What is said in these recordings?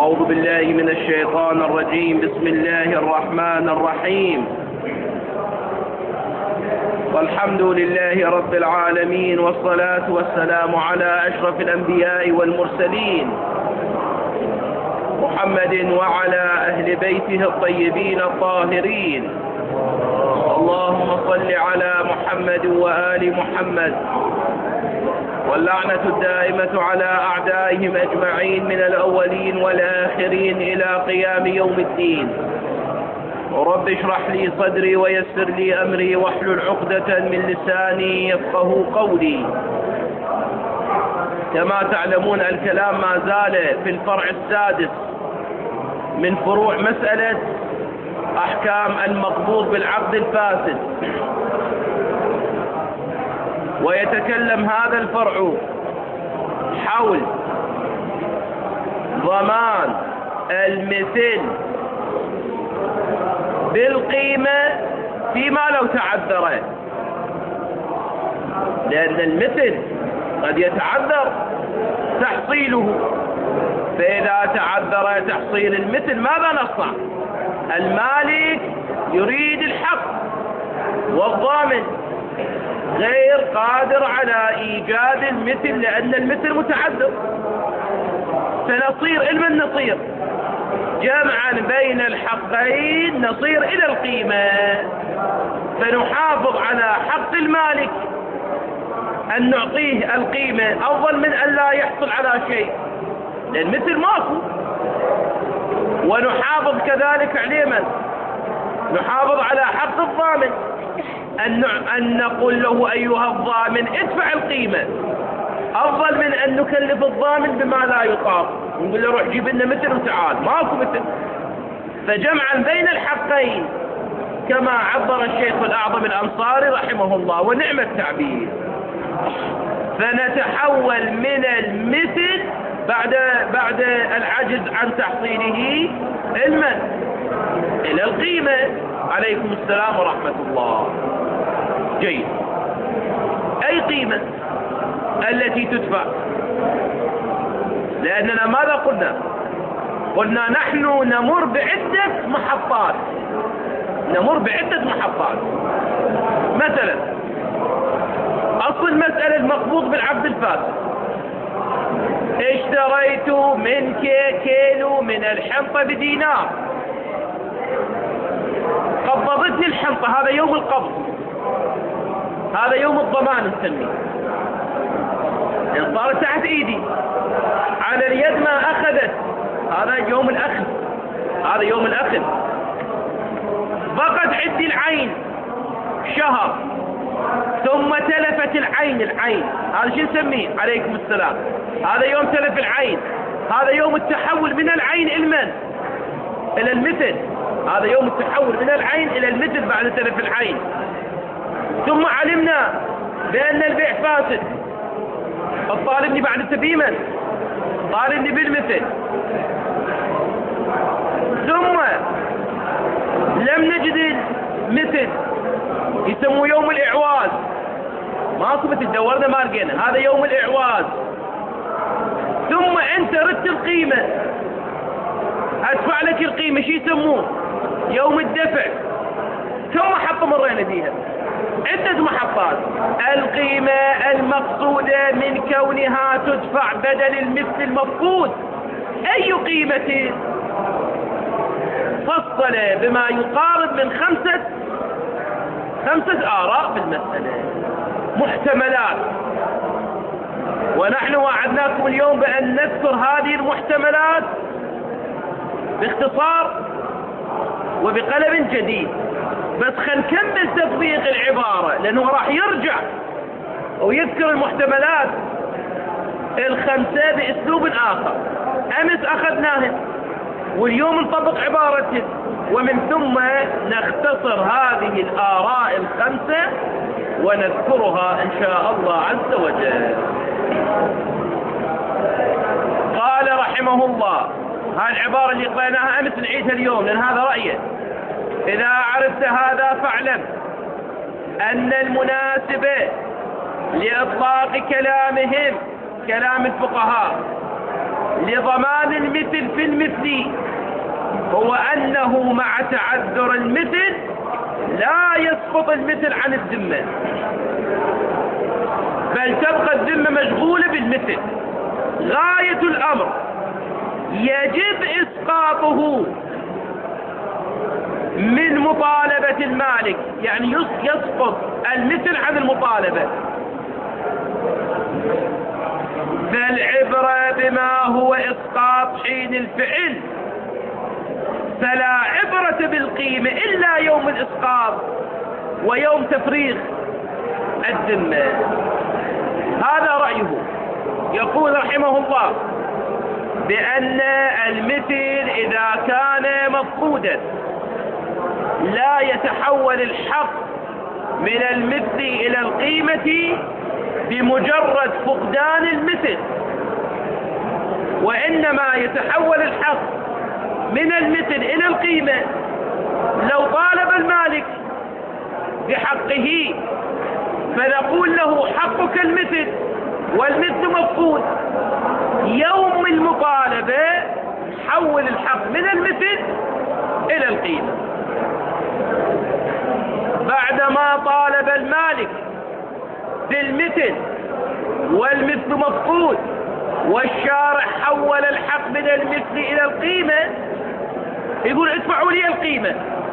أعوذ بالله من الشيطان الرجيم. بسم الله الرحمن الرحيم. والحمد لله رب العالمين، والصلاة والسلام على أشرف الأنبياء والمرسلين محمد وعلى أهل بيته الطيبين الطاهرين. اللهم صل على محمد وآل محمد، واللعنة الدائمة على أعدائهم أجمعين من الأولين والآخرين إلى قيام يوم الدين. رب اشرح لي صدري ويسر لي أمري واحلل عقدة من لساني يفقه قولي. كما تعلمون الكلام ما زال في الفرع السادس من فروع مسألة أحكام المقبوض بالعقد الفاسد، ويتكلم هذا الفرع حول ضمان المثل بالقيمة فيما لو تعذر، لأن المثل قد يتعذر تحصيله، فإذا تعذر تحصيل المثل ماذا نصنع؟ المالك يريد الحق والضامن غير قادر على إيجاد المثل لأن المثل متعذر، فنصير المن نصير جمعا بين الحقين، نصير إلى القيمة، فنحافظ على حق المالك أن نعطيه القيمة أفضل من أن لا يحصل على شيء، لأن مثل ماكو. ونحافظ كذلك عليه من نحافظ على حق الضامن، أن نقول له أيها الضامن ادفع القيمة، أفضل من أن نكلف الضامن بما لا يطاق ونقول له روح جيب لنا مثل وتعال، ماكو مثل. فجمعا بين الحقين كما عبر الشيخ الأعظم الأنصاري رحمه الله، ونعم التعبير. فنتحول من المثل بعد العجز عن تحصيله إلى القيمة. عليكم السلام ورحمة الله. جيد. أي قيمة التي تدفع؟ لأننا ماذا قلنا نحن نمر بعدة محطات. مثلا أصل المسألة المقبوض بالعقد الفاسد، اشتريت منك كيلو من الحنطة بدينار، قبضتني الحنطة، هذا يوم القبض، هذا يوم الضمان نسميه، صارت تحت ايدي، على اليد ما اخذت، هذا يوم الاخذ. بقت عندي العين شهر، ثم تلفت العين، هذا شو نسميه؟ عليكم السلام. هذا يوم تلف العين، هذا يوم التحول من العين إلى المثل، هذا يوم التحول من العين إلى المثل بعد تلف العين. ثم علمنا بأن البيع فاسد، الطالبني بعد التبيمة طالبني بالمثل، ثم لم نجد المثل، يسموه يوم الإعواز، ماكو مثل، دورنا ما لقينا، هذا يوم الإعواز. ثم أنت ردت القيمة، أدفع لك القيمة، شو يسموه؟ يوم الدفع. كم محطة مرينا فيها؟ عدة محطات. القيمة المقصودة من كونها تدفع بدل المثل المفقود، أي قيمة؟ فصل بما يقارب من خمسة آراء في المسألة، محتملات، ونحن وعدناكم اليوم بأن نذكر هذه المحتملات باختصار وبقلم جديد، بس خلينا نكمل تطبيق العبارة، لأنه راح يرجع ويذكر المحتملات الخمسة بأسلوب آخر. أمس أخذناها واليوم نطبق عبارته، ومن ثم نختصر هذه الآراء الخمسة ونذكرها إن شاء الله عز وجل. قال رحمه الله، هذه العبارة اللي قرأناها أمس نعيدها اليوم لأن هذا رأيه: إذا عرفت هذا فاعلم أن المناسب لإطلاق كلامهم، كلام الفقهاء، لضمان المثل في المثل هو أنه مع تعذر المثل لا يسقط المثل عن الذمة، بل تبقى الذمة مشغولة بالمثل. غاية الأمر يجب إسقاطه من مطالبة المالك، يعني يسقط المثل عن المطالبة. فالعبرة بما هو إسقاط حين الفعل، فلا عبرة بالقيمة إلا يوم الإسقاط ويوم تفريغ الذمة. هذا رأيه. يقول رحمه الله بأن المثل إذا كان مفقودا لا يتحول الحق من المثل إلى القيمة بمجرد فقدان المثل، وإنما يتحول الحق من المثل إلى القيمة لو طالب المالك بحقه، فنقول له حقك المثل والمثل مفقود. يوم المطالبة حول الحق من المثل إلى القيمة. بعدما طالب المالك بالمثل والمثل مفقود والشارع حول الحق من المثل إلى القيمة، يقول ادفعوا لي القيمة،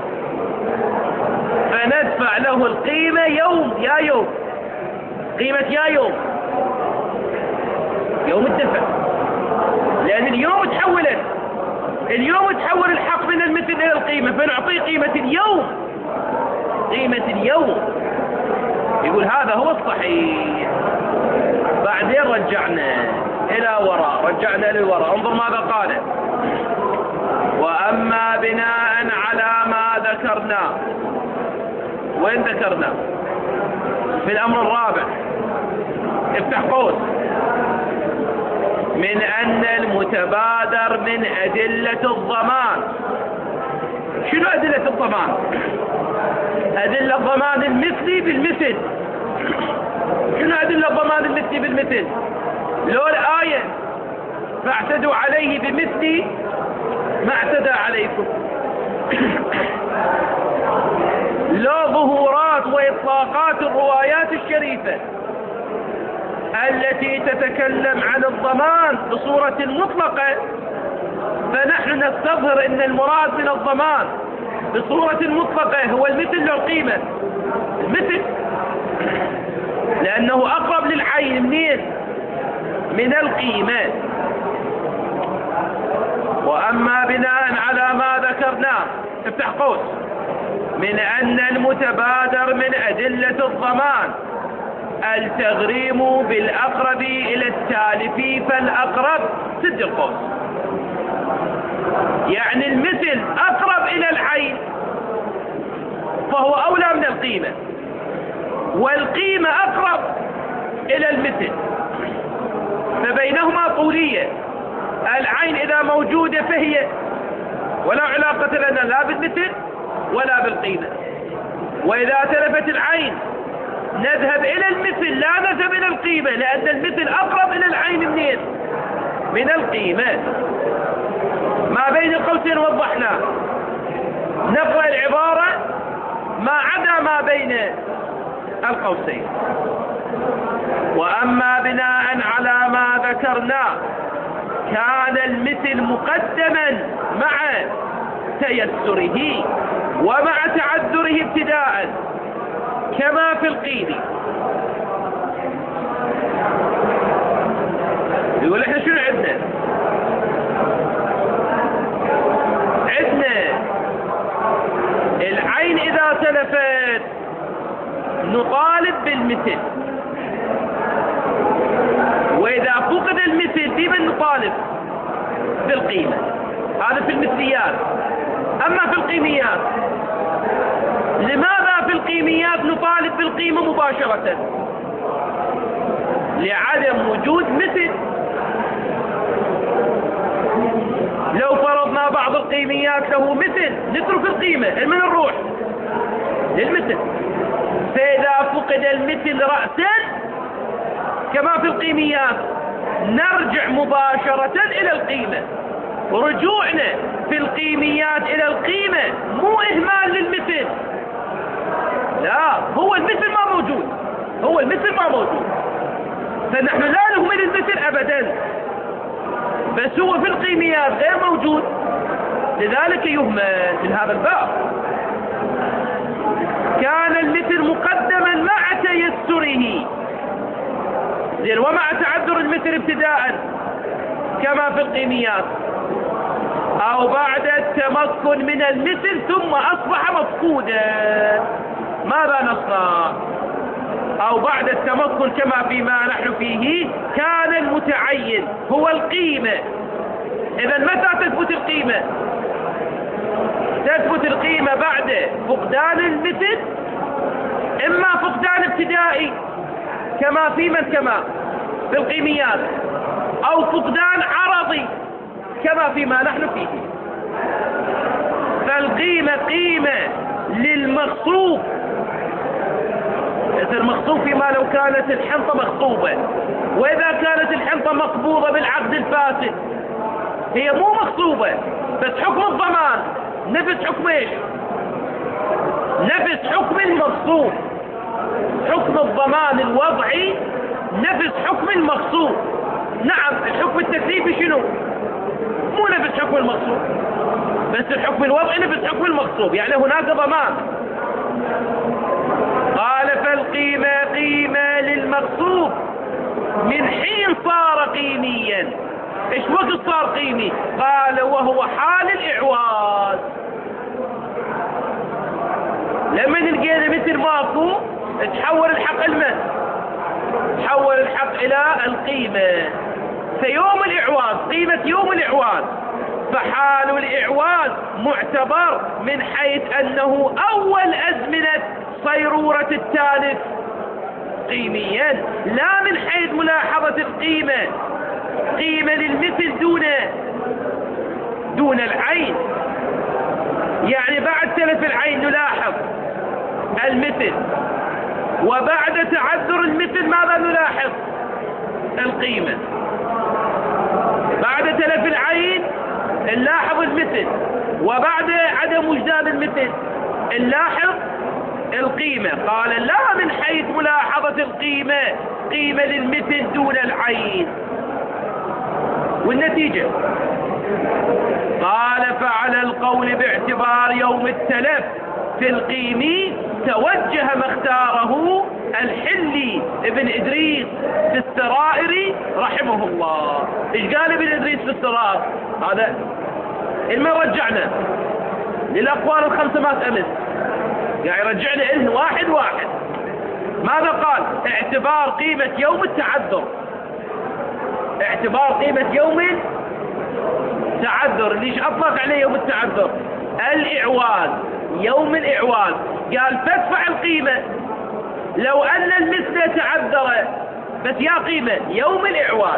فندفع له القيمة يوم يا يوم، قيمة يا يوم، يوم الدفع، لأن اليوم تحولت، اليوم تحول الحق من المثل إلى القيمة، فنعطيه قيمة اليوم، قيمة اليوم. يقول هذا هو الصحيح. بعدين رجعنا إلى وراء، رجعنا للوراء. انظر ماذا قال: وأما بناء على ما ذكرناه. وين ذكرنا؟ في الأمر الرابع، افتح قوس، من أن المتبادر من أدلة الضمان. شنو أدلة الضمان؟ أدلة الضمان المثلي بالمثل. شنو أدلة الضمان المثلي بالمثل؟ لو الآية فاعتدوا عليه بمثل ما اعتدى عليكم، لو ظهورات وإطلاقات الروايات الشريفة التي تتكلم عن الضمان بصورة مطلقة، فنحن نستظهر أن المراد من الضمان بصورة مطلقة هو المثل للقيمة، المثل، لأنه أقرب للعين منين؟ من القيمة. وأما بناء على ما ذكرناه، افتح قوس، من أن المتبادر من أدلة الضمان التغريم بالأقرب إلى التالف فالأقرب، سد القوس، يعني المثل أقرب إلى العين فهو أولى من القيمة، والقيمة أقرب إلى المثل، فبينهما طولية. العين إذا موجودة فهي ولا علاقة لنا لا بالمثل ولا بالقيمة، وإذا تلفت العين نذهب إلى المثل لا نذهب إلى القيمة، لأن المثل أقرب إلى العين منين؟ من القيمة. ما بين قوسين وضحنا، نقرأ العبارة ما عدا ما بين القوسين. وأما بناء على ما ذكرناه كان المثل مقدما مع تيسره ومع تعذره ابتداء كما في القيد. يقول احنا شنو عندنا؟ عندنا العين إذا تلفت نطالب بالمثل، وإذا فقد المثل بمن نطالب؟ بالقيمة. هذا في المثليات. أما في القيميات، لماذا في القيميات نطالب بالقيمة مباشرة؟ لعدم وجود مثل. لو فرضنا بعض القيميات له مثل نترك القيمة، من نروح للمثل. فإذا فقد المثل رأسا كما في القيميات نرجع مباشرة إلى القيمة. رجوعنا في القيميات إلى القيمة مو إهمال للمثل، لا، هو المثل ما موجود، هو المثل ما موجود، فنحن لا نهمل المثل أبدا، بس هو في القيميات غير موجود، لذلك يهمل في هذا الباب. كان المثل مقدما مع تيسره، زين، ومع تعذر المثل ابتداء كما في القيميات، أو بعد التمكن من المثل ثم أصبح مفقودا، ماذا نصنع؟ أو بعد التمكن كما فيما نحن فيه كان المتعين هو القيمة. إذا متى تثبت القيمة؟ تثبت القيمة بعد فقدان المثل، إما فقدان ابتدائي كما في القيميات، أو فقدان عرضي كما فيما نحن فيه. فالقيمة قيمة للمغصوب، المغصوب فيما لو كانت الحنطة مغصوبة، وإذا كانت الحنطة مقبوضة بالعقد الفاسد هي مو مغصوبة، بس حكم الضمان نفس حكم ايش؟ نفس حكم المغصوب. حكم الضمان الوضعي نفس حكم المغصوب. نعم، الحكم التكليفي شنو؟ مو نفس حكم المغصوب، بس الحكم الوضعي نفس حكم المغصوب، يعني هناك ضمان. قال فالقيمة قيمة للمغصوب من حين صار قيميا. ايش وقت صار قيمي؟ قال وهو حال الإعواز. لما لقينا مثل ماكو تحول الحق المن، تحول الحق إلى القيمة. فيوم الإعواز قيمة يوم الإعواز، فحال الإعواز معتبر من حيث أنه أول أزمنة صيرورة التالف قيميا، لا من حيث ملاحظة القيمة، قيمة للمثل دون العين. يعني بعد تلف العين نلاحظ المثل، وبعد تعذر المثل ماذا نلاحظ؟ القيمة. بعد تلف العين نلاحظ المثل، وبعد عدم وجدان المثل نلاحظ القيمة. قال لا من حيث ملاحظة القيمة، قيمة للمثل دون العين. والنتيجة قال فعلى القول باعتبار يوم التلف في القيمي توجه ما اختاره الحلي ابن إدريس في السرائر رحمه الله. ايش قال ابن إدريس في السرائر؟ هذا المن رجعنا للأقوال الخمسة مات أمس، يعني رجعنا إلهن واحد واحد. ماذا قال؟ اعتبار قيمة يوم التعذر، اعتبار قيمة يوم التعذر. ليش أطلق عليه يوم التعذر؟ الإعواز، يوم الإعواز. قال فادفع القيمة لو أن المثل تعذر، بس يا قيمة يوم الإعواز،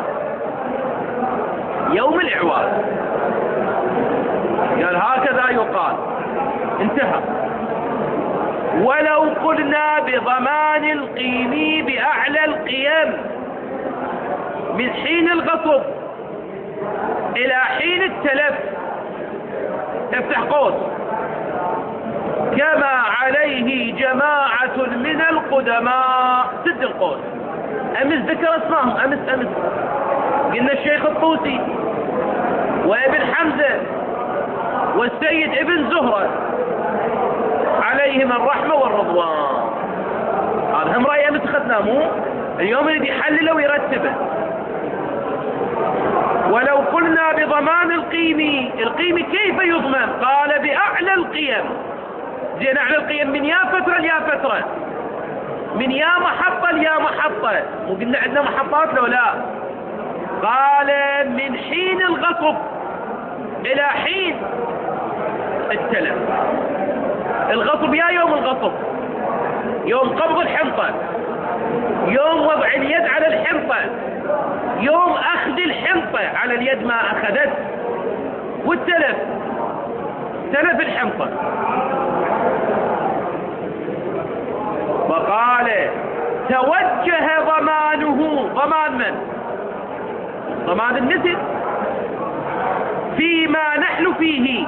يوم الإعواز. قال هكذا يقال، انتهى. ولو قلنا بضمان القيم بأعلى القيم من حين الغصب إلى حين التلف، افتح قوس، كما عليه جماعة من القدماء، سد القوس. أمس ذكر اسمهم، أمس قلنا الشيخ الطوسي وابن حمزة والسيد ابن زهرة عليهم الرحمة والرضوان. هذا هم رأي أمس أخذناه، مو اليوم اللي يحلله ويرتبه. ولو قلنا بضمان القيم كيف يضمن؟ قال بأعلى القيم. زين، أعلى القيم من يا فترة ليا فترة، من يا محطة ليا محطة، وقلنا عندنا محطات لو لا. قال من حين الغصب إلى حين التلف. الغصب يا يوم الغصب، يوم قبض الحنطة، يوم وضع اليد على الحنطة، يوم أخذ الحنطة على اليد ما أخذت، والتلف تلف الحنطة. وقال توجه ضمانه، ضمان من؟ ضمان المثل فيما نحن فيه.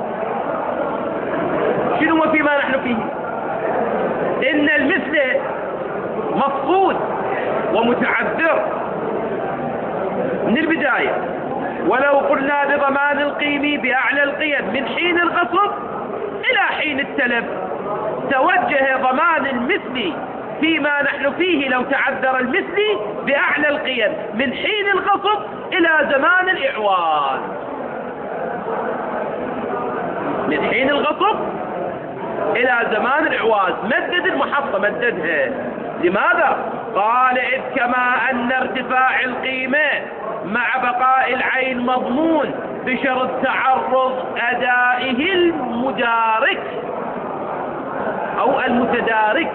شنو هو فيما نحن فيه؟ إن المثل مفقود ومتعذر من البداية، ولو قلنا بضمان القيم بأعلى القيم من حين الغصب إلى حين التلف، توجه ضمان المثل فيما نحن فيه لو تعذر المثل بأعلى القيم من حين الغصب إلى زمان الإعواز. من حين الغصب إلى زمان الإعواز، مدد المحطة، مددها. لماذا؟ قال إذ كما أن ارتفاع القيمة مع بقاء العين مضمون بشرط تعرض أدائه المدارك أو المتدارك.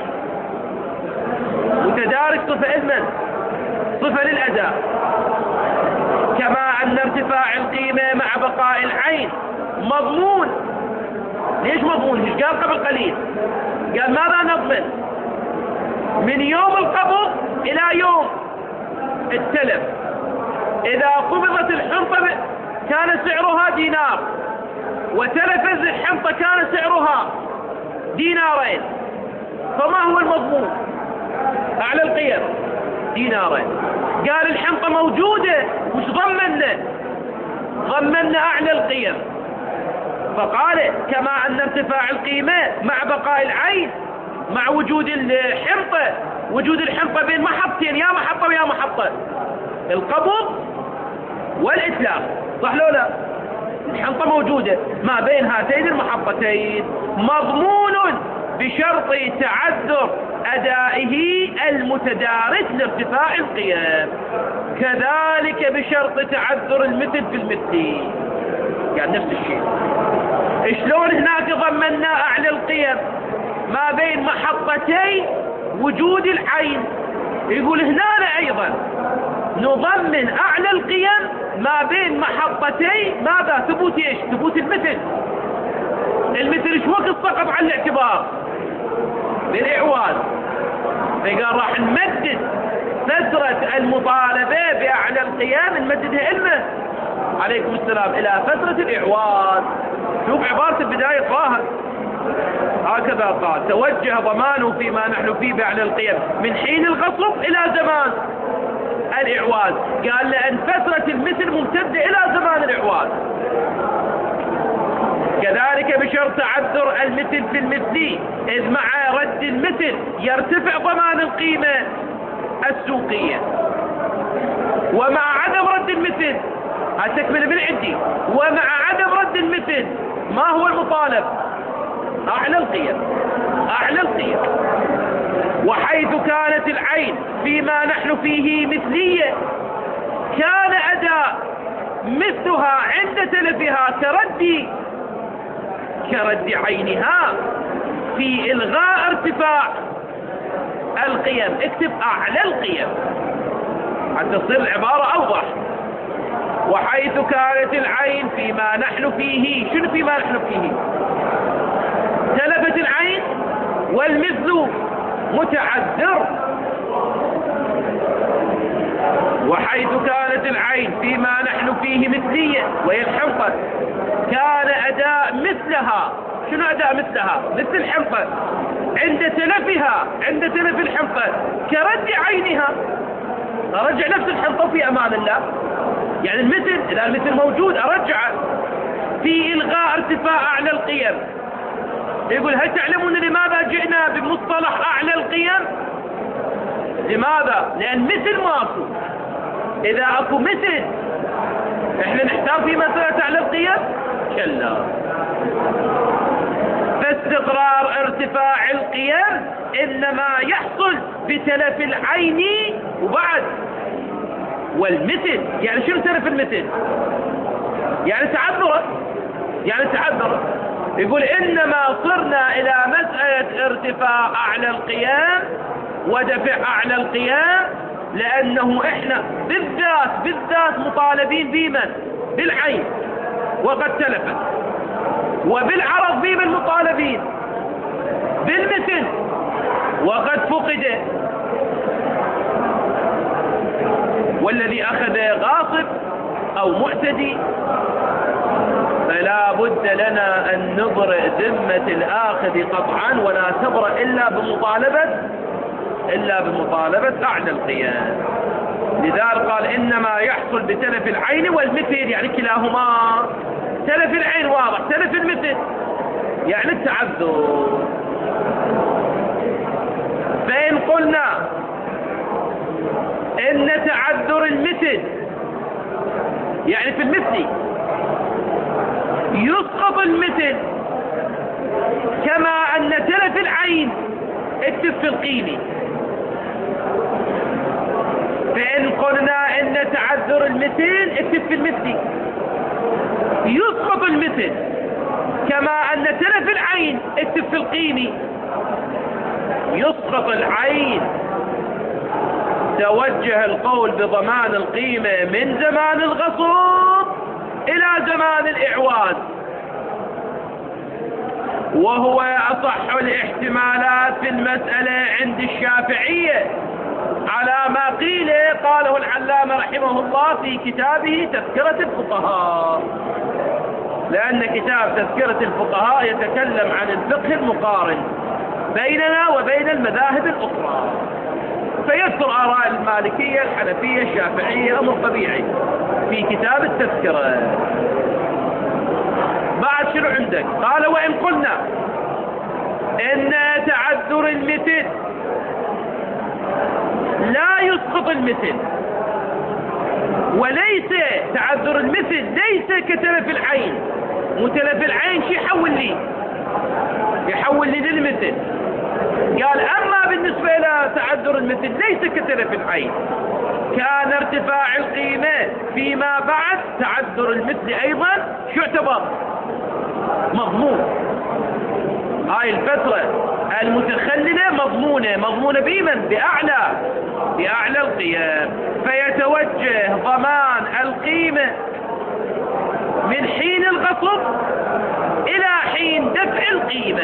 متدارك صفة إذن، صفة للأداء. كما أن ارتفاع القيمة مع بقاء العين مضمون. ليش مضمون؟ ايش قال قبل قليل؟ قال ماذا نضمن؟ من يوم القبض إلى يوم التلف. إذا قبضت الحنطة كان سعرها دينار، وتلفت الحنطة كان سعرها دينارين، فما هو المضمون؟ أعلى القيم دينارين. قال الحنطة موجودة، وش ضمننا؟ ضمننا أعلى القيم. فقال كما أن ارتفاع القيمة مع بقاء العين مع وجود الحنطة، وجود الحنطة بين محطتين، يا محطة ويا محطة، القبض والإتلاف، صح لو لا؟ الحنطة موجودة ما بين هاتين المحطتين، مضمون بشرط تعذر أدائه المتدارك لارتفاع القيم، كذلك بشرط تعذر المثل في المثل. يعني نفس الشيء. شلون هناك ضمننا أعلى القيم ما بين محطتي وجود العين، يقول هنا أيضا نضمن أعلى القيم ما بين محطتي ماذا؟ ثبوت ايش؟ ثبوت المثل. المثل ايش وقت سقط عن الاعتبار؟ بالإعواز. فقال راح نمدد فترة المطالبة بأعلى القيم، نمددها إلنا عليكم السلام إلى فترة الإعواز. شوف عبارة البداية طه هكذا قال: توجه ضمانه فيما نحن فيه بأعلى القيم من حين الغصب إلى زمان الإعواز. قال لأن فترة المثل ممتدة إلى زمان الإعواز. كذلك بشرط تعذر المثل في المثل، إذ مع رد المثل يرتفع ضمان القيمة السوقية، ومع عدم رد المثل هتكمل من عندي، ومع عدم رد المثل ما هو المطالب؟ أعلى القيم. أعلى القيم. وحيث كانت العين فيما نحن فيه مثلية، كان أداء مثلها عند تلفها كرد عينها في إلغاء ارتفاع القيم. اكتب أعلى القيم حتى تصير العبارة أوضح. وحيث كانت العين فيما نحن فيه، شنو فيما نحن فيه؟ تلفت العين والمثل متعذر. وحيث كانت العين فيما نحن فيه مثلية وهي الحنطة، كان أداء مثلها. شنو أداء مثلها؟ مثل الحنطة عند تلفها، عند تلف الحنطة كرد عينها. أرجع نفس الحنطة في أمان الله. يعني المثل إذا المثل موجود أرجعه في إلغاء ارتفاع أعلى القيم. يقول هل تعلمون لماذا جئنا بمصطلح أعلى القيم؟ لماذا؟ لأن مثل ماكو. إذا أكو مثل إحنا نحتاج في مسألة أعلى القيم؟ كلا. فاستقرار ارتفاع القيم إنما يحصل بتلف العين وبعد والمثل. يعني شنو تلف المثل؟ يعني تعذره. يعني تعذره. يقول إنما صرنا إلى مسألة ارتفاع أعلى القيام ودفع أعلى القيام لأنه إحنا بالذات مطالبين بمن؟ بالعين وقد تلفت، وبالعرض بمن مطالبين؟ بالمثل وقد فقد. والذي أخذ غاصب أو معتدي، فلا بد لنا أن نبرئ ذمة الآخذ قطعا، ولا تبرأ إلا بمطالبة أعلى القيام. لذلك قال إنما يحصل بتلف العين والمثل، يعني كلاهما. تلف العين واضح، تلف المثل يعني التعذر. فإن قلنا إن تعذر المثل يعني في المثل يسقط المثل، كما أن تلف العين اكتب في القيمة. فإن قلنا إن تعذر المثل اكتب في المثل يسقط المثل، كما أن تلف العين اكتب في القيمة يسقط العين. توجه القول بضمان القيمة من زمان الغصب إلى زمان الإعواز، وهو أصح الاحتمالات في المسألة عند الشافعية على ما قيل قاله العلامة رحمه الله في كتابه تذكرة الفقهاء، لأن كتاب تذكرة الفقهاء يتكلم عن الفقه المقارن بيننا وبين المذاهب الأخرى، فيذكر آراء المالكية الحنفية الشافعية، أمر طبيعي في كتاب التذكرة. بعد شنو عندك؟ قال وإن قلنا إن تعذر المثل لا يسقط المثل، وليس تعذر المثل ليس كتلف العين. وتلف العين شو يحول لي للمثل. قال أما بالنسبة إلى تعذر المثل ليس كتلف العين، كان ارتفاع القيمة فيما بعد تعذر المثل أيضا شو اعتبر؟ مضمون. هاي الفترة المتخللة مضمونة بمن؟ بأعلى القيام. فيتوجه ضمان القيمة من حين الغصب إلى حين دفع القيمة.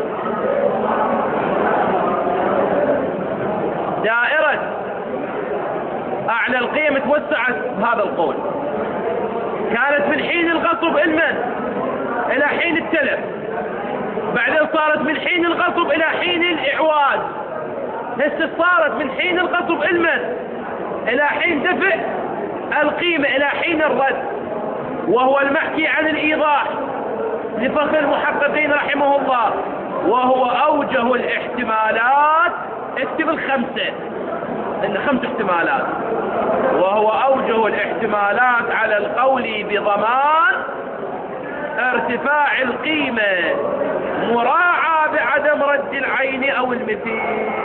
دائرة أعلى القيمة توسعت بهذا القول، كانت من حين الغصب إلى حين التلف، بعدين صارت من حين الغصب إلى حين الإعواز، هسه صارت من حين الغصب إلى حين دفع القيمة، إلى حين الرد، وهو المحكي عن الإيضاح لفخر المحققين رحمه الله، وهو أوجه الاحتمالات. اكتب الخمسة، إن 5 احتمالات، وهو أوجه الاحتمالات على القول بضمان ارتفاع القيمة مراعاة بعدم رد العين أو المثل.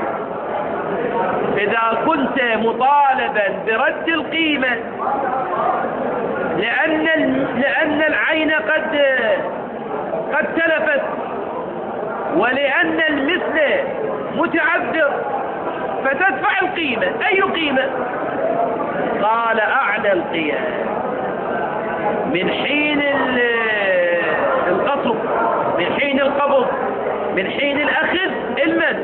إذا كنت مطالبا برد القيمة لأن العين قد تلفت، ولأن المثل متعذر، فتدفع القيمة. أي قيمة؟ قال أعلى القيام من حين القصب، من حين القبض، من حين الأخذ المد،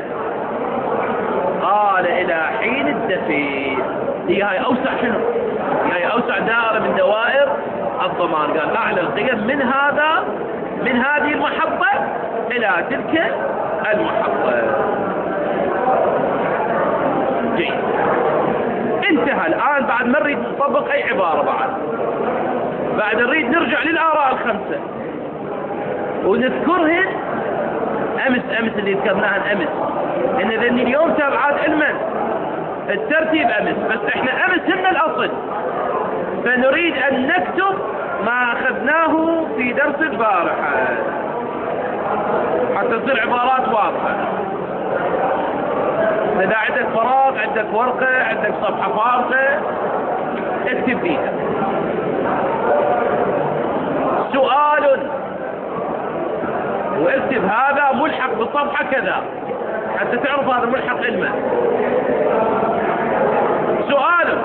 قال إلى حين الدفع. هاي أوسع شنو؟ هاي أوسع دائرة من دوائر الضمان. قال أعلى القيام من هذه المحطة إلى تلك المحطة. جيد، انتهى. الآن بعد ما نريد نطبق أي عبارة، بعد نريد نرجع للآراء الخمسة ونذكرهن أمس اللي ذكرناها أمس، إن ذني اليوم تابعات علما الترتيب أمس، بس إحنا أمس هن الأصل، فنريد أن نكتب ما أخذناه في درس البارحة حتى تصير عبارات واضحة. إذا عندك فراغ، عندك ورقة، عندك صفحة فارغة، اكتب فيها سؤال، واكتب هذا ملحق بالصفحة كذا حتى تعرف هذا ملحق علما. سؤال: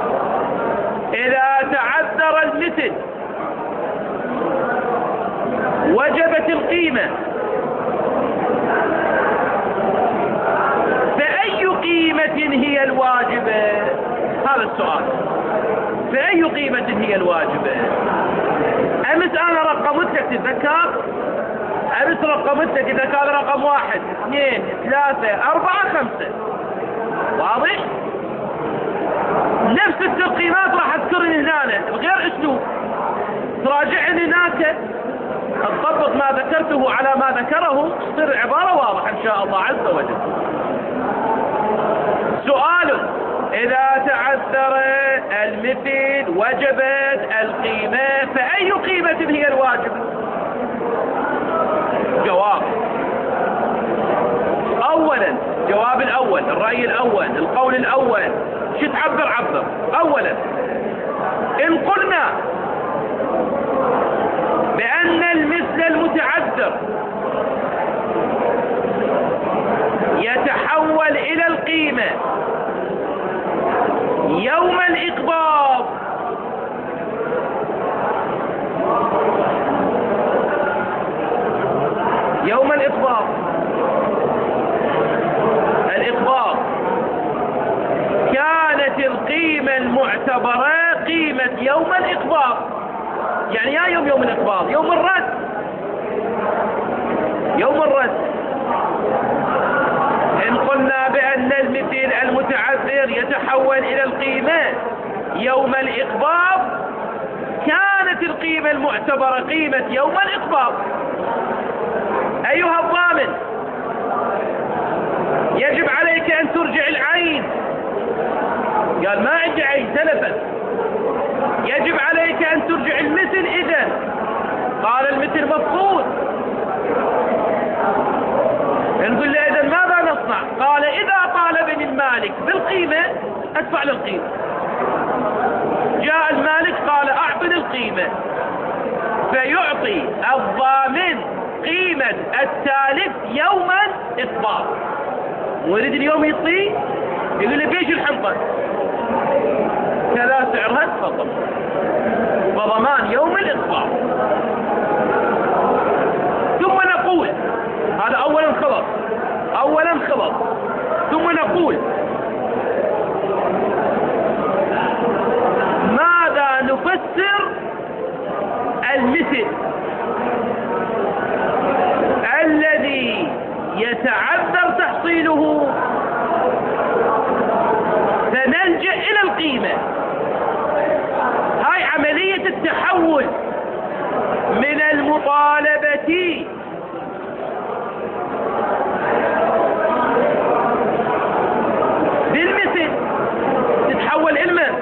إذا تعذر المثل وجبت القيمة، فأي قيمة هي الواجبة؟ هذا هذا السؤال. فأي قيمة هي الواجبة؟ أمس أنا رقمت لك تتذكر؟ أمس رقمت لك إذا كان رقم 1 2 3 4 5. واضح؟ نفس التقييمات راح أذكرني هنا بغير أسلوب. تراجعني هناك تطبق ما ذكرته على ما ذكره، تصير العبارة واضحة إن شاء الله عز وجل. سؤال: إذا تعذر المثل وجبت القيمة، فأي قيمة هي الواجبة؟ جواب: أولا، جواب الأول، الرأي الأول، القول الأول. شو تعبر؟ عبر. أولا، إن قلنا بأن المثل المتعذر يتحول إلى القيمة يوم الإقباض، يوم الإقباض، الإقباض كانت القيمة المعتبرة قيمة يوم الإقباض. يعني يا يوم الإقباض، يوم الرد، يوم الرد. إن قلنا بأن المثل المتعذر يتحول إلى القيمة يوم الإقباض، كانت القيمة المعتبرة قيمة يوم الإقباض. أيها الضامن، يجب عليك أن ترجع العين. قال ما عندي عين، تلفت. يجب عليك أن ترجع المثل. إذن قال المثل مفقود. نقول له إذن ماذا نصنع؟ قال إذا طالبني المالك بالقيمة أدفع للقيمة. جاء المالك قال أعطني القيمة، فيعطي الضامن قيمة التالف يوما إقباض. ويريد اليوم يعطيه، يقول له بيش الحنطة كذا سعرها، تفضل، فضمان يوم الإقباض. ثم نقول هذا أولا خلط، أولا خلط. ثم نقول ماذا نفسر المثل الذي يتعذر تحصيله فنلجأ إلى القيمة؟ هاي عملية التحول من المطالبة بالمثل تتحول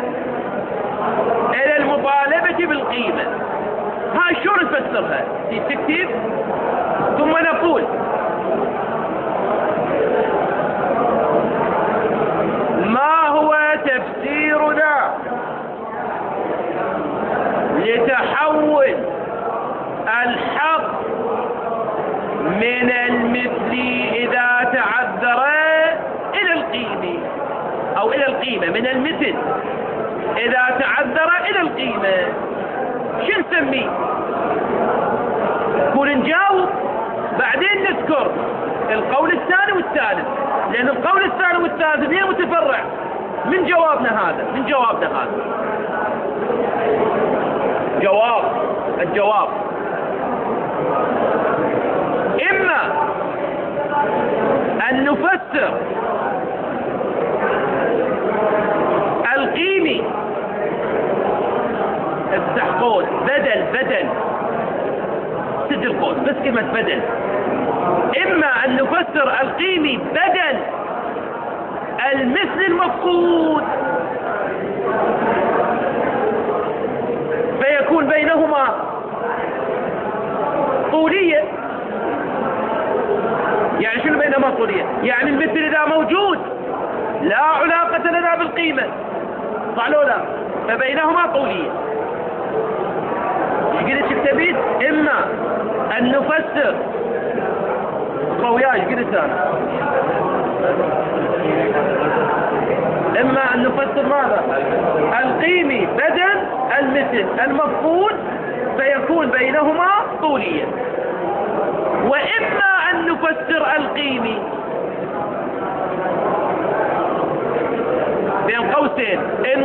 إلى المطالبة بالقيمة. هاي شو نفسرها؟ تكتب. ثم نقول ما هو تفسيرنا لتحول الحق من المثل إذا تعذر إلى القيمة، أو إلى القيمة من المثل إذا تعذر إلى القيمة؟ شو نسميه؟ نقول نجاوب بعدين نذكر القول الثاني والثالث، لأن القول الثاني والثالث هي متفرع من جوابنا هذا، من جوابنا هذا. الجواب إما أن نفسر القيمي، افتح قوس، بدل سد القوس بس كلمة بدل. إما أن نفسر القيمي بدل المثل المفقود، فيكون بينهما طولية. يعني شنو بينهما طولية؟ يعني المثل إذا موجود لا علاقة لنا بالقيمة، صح لو لا؟ فبينهما طولية. ايش قلت تكتبين؟ إما أن نفسر وياي قلت أنا، إما أن نفسر ماذا؟ القيمي بدل المثل المفقود، فيكون بينهما طولية. وإما أن نفسر القيمي بين قوسين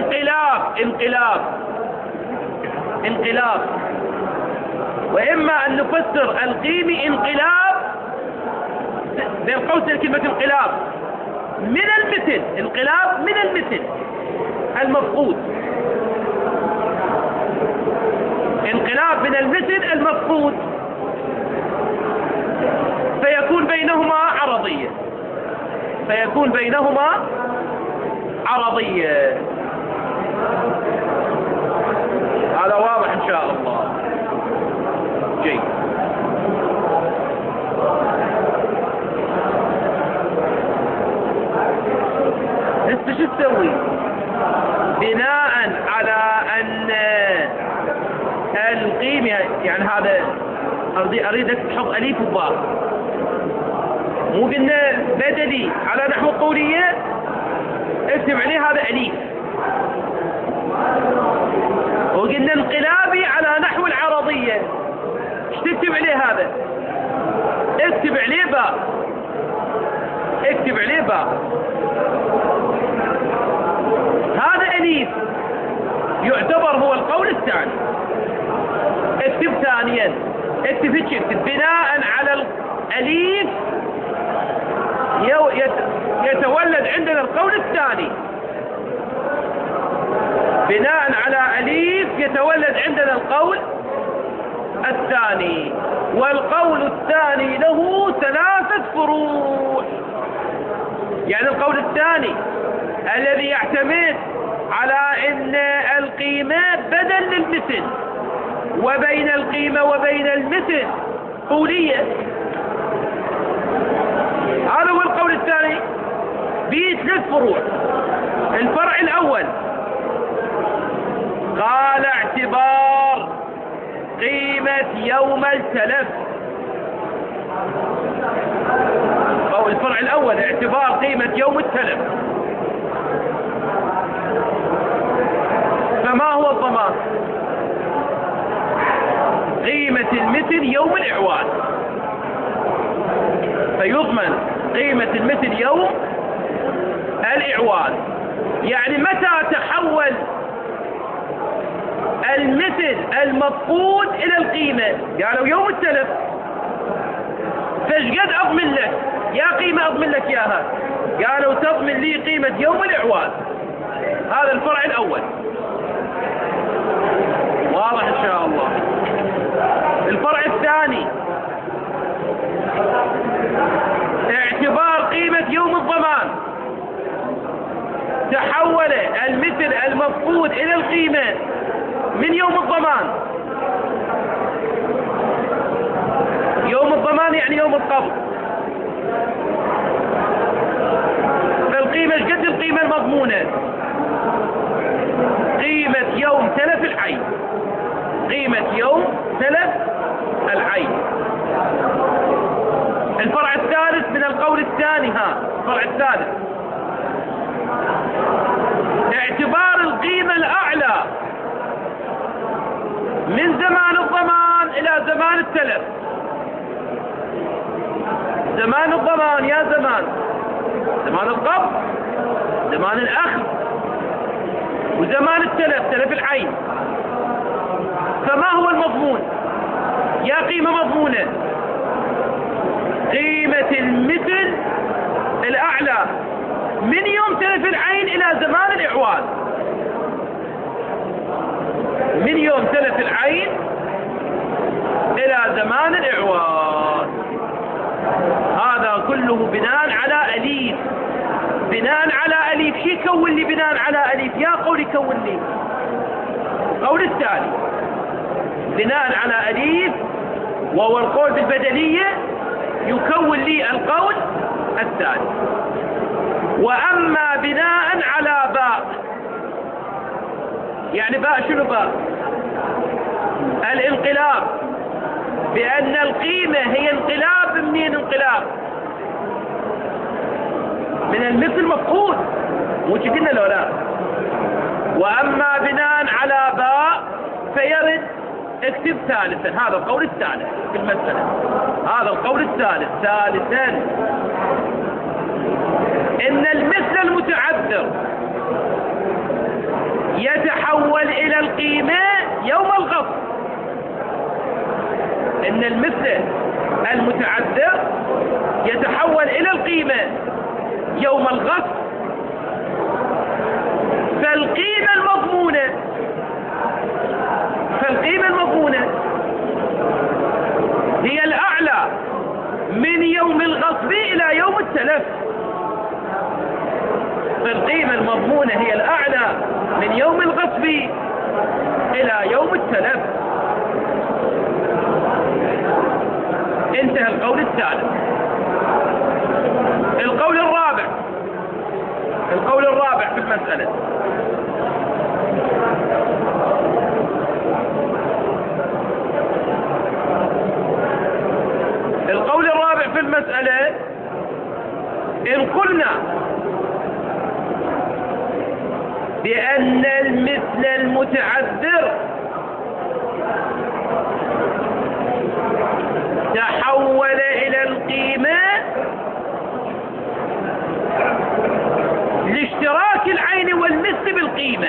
انقلاب، وإما أن نفسر القيمي انقلاب بين قوسين كلمة انقلاب من المثل، انقلاب من المثل المفقود، انقلاب من المثل المفقود، فيكون بينهما عرضية. هذا واضح إن شاء الله. جيد. انت شو تسوي؟ بناء على ان القيمة، يعني هذا اريدك تحط اليف وباء، مو قلنا بدلي على نحو القولية، اكتب عليه هذا اليف، وقلنا انقلابي على نحو العرضية، ايش تكتب عليه هذا؟ اكتب عليه باء، هذا أليف يعتبر هو القول الثاني. اكتب ثانيا، اكتب بناء على الأليف يتولد عندنا القول الثاني، بناء على أليف يتولد عندنا القول الثاني، والقول الثاني له 3 فروع. يعني القول الثاني الذي يعتمد على ان القيمة بدل للمثل، وبين القيمة وبين المثل قولية، هذا هو القول الثاني. به 3 فروع. الفرع الأول قال اعتبار قيمة يوم التلف، أو الفرع الأول اعتبار قيمة يوم التلف. فما هو الضمان؟ قيمة المثل يوم الإعواد، فيضمن قيمة المثل يوم الإعواد. يعني متى تحول المثل المفقود إلى القيمة؟ قالوا يوم التلف، فايش قد أضمن لك يا قيمة أضمن لك إياها؟ قالوا تضمن لي قيمة يوم الإعواد. هذا الفرع الأول، واضح إن شاء الله. الفرع الثاني اعتبار قيمة يوم الضمان، تحول المثل المفقود إلى القيمة من يوم الضمان. يوم الضمان يعني يوم القبض، فالقيمة ايش قد القيمة المضمونة؟ قيمة يوم تلف العين، قيمة يوم تلف العين. الفرع الثالث من القول الثاني، الفرع الثالث اعتبار القيمة الأعلى من زمان الضمان إلى زمان التلف. زمان الضمان يا زمان القبض، زمان الأخذ، وزمان التلف تلف العين. فما هو المضمون؟ يا قيمة مضمونة قيمة المثل الأعلى من يوم تلف العين إلى زمان الإعواد، من يوم تلف العين إلى زمان الإعواد. هذا كله بناء على أليف، بناء على أليف. شي يكون لي بناء على أليف؟ يا قول يكون لي قول الثاني بناء على أليف، وهو القول بالبدلية، يكون لي القول الثاني. وأما بناء على باء، يعني باء شنو باء؟ الانقلاب، بأن القيمة هي انقلاب. منين انقلاب؟ من المثل مفقود، مو قلنا لو لا. وأما بناء على باء فيرد، اكتب ثالثا، هذا القول الثالث في المسألة، هذا القول الثالث. ثالثا إن المثل المتعذر يتحول إلى القيمة يوم الغصب. إن المثل المتعذر يتحول إلى القيمة يوم الغصب، فالقيمة المضمونة هي الأعلى من يوم الغصب إلى يوم التلف. فالقيمة المضمونة هي الأعلى من يوم الغصب إلى يوم التلف. انتهى القول الثالث. القول الرابع في المسألة. القول الرابع في المسألة: إن قلنا بأن المثل المتعذر تحول إلى القيمة لاشتراك العين والمثل بالقيمة.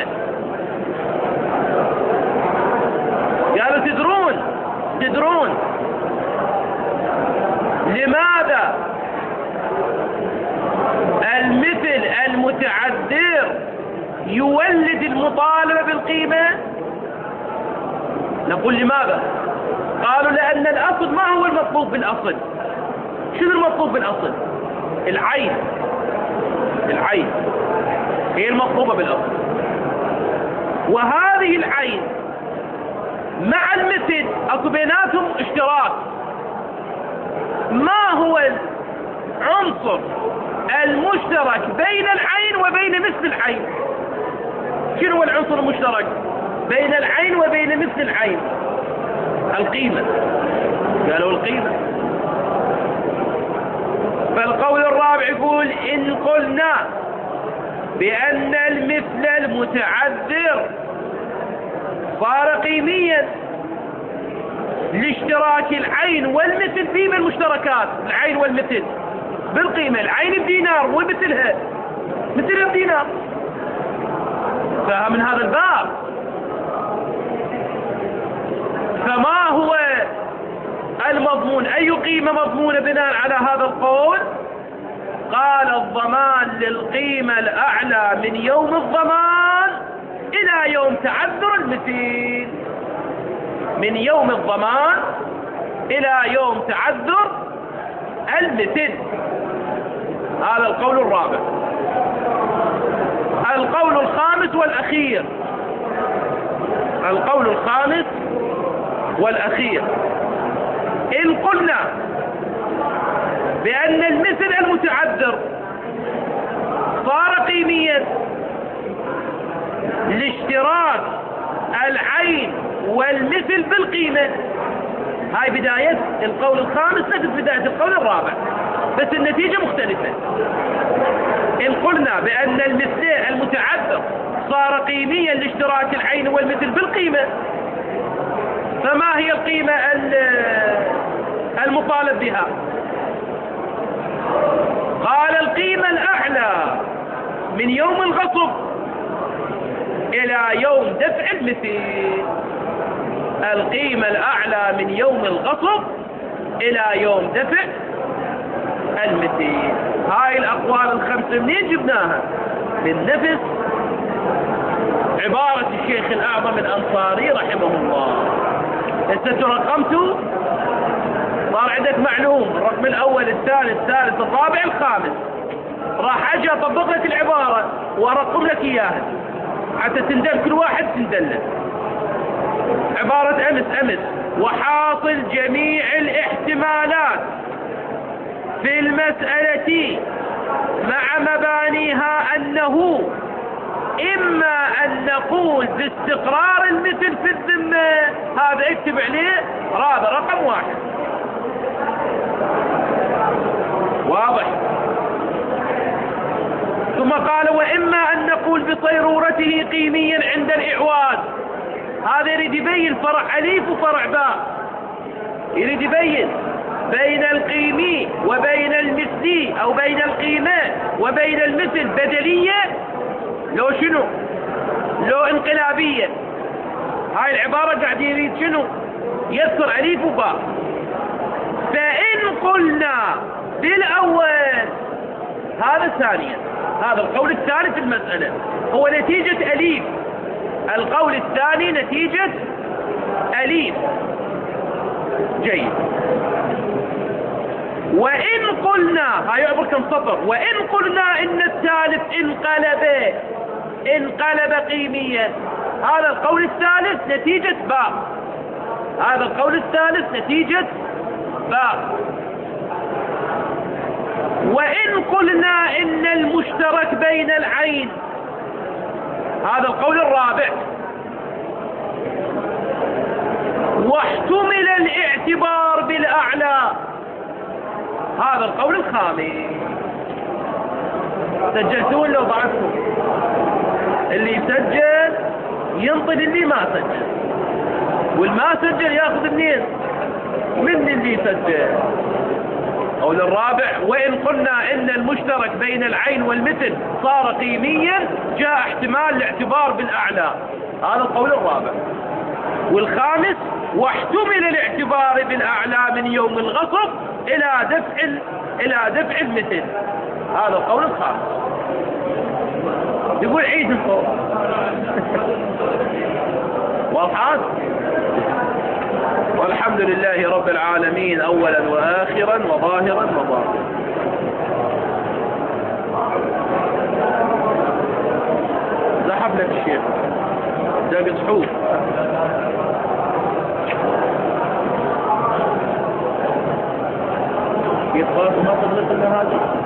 قالوا تدرون لماذا المثل المتعذر يولد المطالبة بالقيمة؟ نقول لماذا؟ قالوا لأن الأصل ما هو المطلوب بالأصل. شنو المطلوب بالأصل؟ العين هي المطلوبة بالأصل، وهذه العين مع المثل اكو بيناتهم اشتراك. ما هو العنصر المشترك بين العين وبين مثل العين؟ شنو هو العنصر المشترك بين العين وبين مثل العين؟ القيمة. قالوا القيمة. فالقول الرابع يقول: إن قلنا بأن المثل المتعذر صار قيميا لاشتراك العين والمثل فيما المشتركات. العين والمثل بالقيمة، العين بدينار ومثلها بدينار، فمن هذا الباب فما هو المضمون؟ أي قيمة مضمونة بناء على هذا القول؟ قال: الضمان للقيمة الأعلى من يوم الضمان إلى يوم تعذر المثل. من يوم الضمان إلى يوم تعذر المثل. هذا القول الرابع. القول الخامس والأخير. إن قلنا بأن المثل المتعذر صار قيميا لاشتراك العين والمثل بالقيمة. هاي بداية القول الخامس نفس بداية القول الرابع، بس النتيجة مختلفة. إن قلنا بأن المثل المتعذر صار قيميا لاشتراك العين والمثل بالقيمة، فما هي القيمة المطالب بها؟ قال: القيمة الأعلى من يوم الغصب إلى يوم دفع المثل. القيمة الأعلى من يوم الغصب إلى يوم دفع المثل. هاي الأقوال الخمسة منين جبناها؟ من نفس عبارة الشيخ الأعظم الأنصاري رحمه الله. انت ترقمتوا، صار عندك معلوم الرقم الأول الثاني الثالث الرابع الخامس. راح أجي أطبق لك العبارة وأرقم لك إياها حتى تندل كل واحد تندله. عبارة أمس: وحاصل جميع الاحتمالات في المسألة مع مبانيها أنه إما أن نقول باستقرار المثل في الذمة. هذا اكتب عليه رقم واحد. واضح؟ ثم قال: وإما أن نقول بصيرورته قيميا عند الإعواز. هذا يريد يبين فرع أليف وفرع باء، يريد يبين بين القيمي وبين المثلي، أو بين القيمة وبين المثل بدلية. لو شنو؟ لو انقلابية. هاي العبارة قاعد يريد شنو؟ يذكر أليف وباء. فإن قلنا بالأول، هذا ثانيا، هذا القول الثاني في المسألة هو نتيجة أليف. القول الثاني نتيجة أليف. جيد. وإن قلنا، هاي عبر كم سطر، وإن قلنا إن الثالث انقلب قيميا، هذا القول الثالث نتيجة باء. هذا القول الثالث نتيجة باء. وإن قلنا إن المشترك بين العين، هذا القول الرابع. واحتمل الاعتبار بالأعلى، هذا القول الخامس. سجلتون لو بعثتم؟ اللي يسجل ينطي اللي ما سجل، والما سجل ياخذ منين؟ من اللي سجل. القول الرابع: وإن قلنا إن المشترك بين العين والمثل صار قيميا جاء احتمال الاعتبار بالأعلى، هذا القول الرابع. والخامس: واحتمل الاعتبار بالأعلى من يوم الغصب إلى دفع المثل، هذا القول الخامس. يقول عيد الصوت. واضحات؟ والحمد لله رب العالمين أولا وآخرا وظاهرا وباطنا. زحف لك الشيخ داق صحوف. يتخاف ما تغلق هذا.